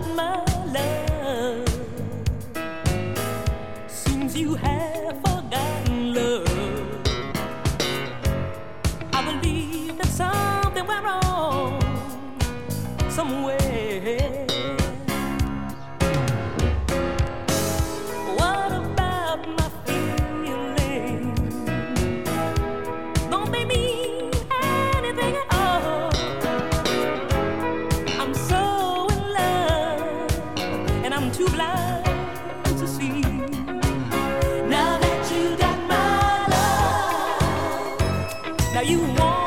my love. Seems you have forgotten love. I believe that something went wrong somewhere. What about my feelings? Don't they mean anything at all? I'm so in love, and I'm too blind to see. Now that you got my love, now you want